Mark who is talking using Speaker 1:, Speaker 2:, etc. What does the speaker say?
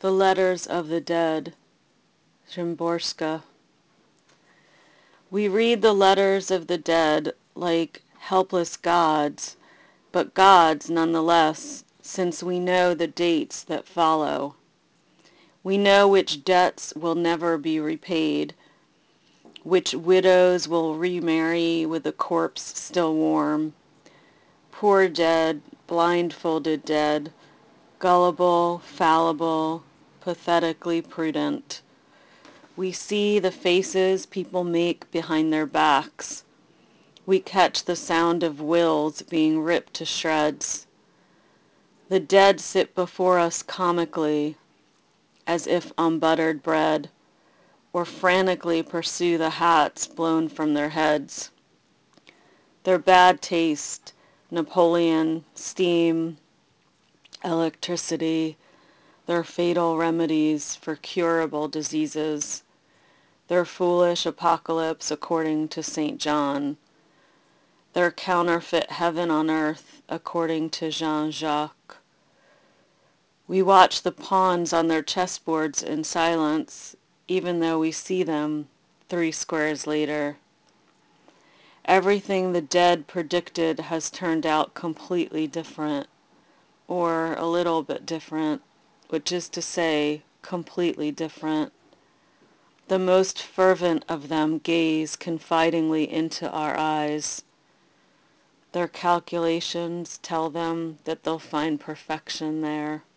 Speaker 1: The Letters of the Dead, Szymborska. We read the letters of the dead like helpless gods, but gods nonetheless, since we know the dates that follow. We know which debts will never be repaid, which widows will remarry with a corpse still warm. Poor dead, blindfolded dead, gullible, fallible, pathetically prudent. We see the faces people make behind their backs. We catch the sound of wills being ripped to shreds. The dead sit before us comically, as if on buttered bread, or frantically pursue the hats blown from their heads. Their bad taste, Napoleon, steam, electricity, their fatal remedies for curable diseases, their foolish apocalypse according to St. John, their counterfeit heaven on earth according to Jean-Jacques. We watch the pawns on their chessboards in silence, even though we see them 3 squares later. Everything the dead predicted has turned out completely different, or a little bit different, which is to say, completely different. The most fervent of them gaze confidingly into our eyes. Their calculations tell them that they'll find perfection there.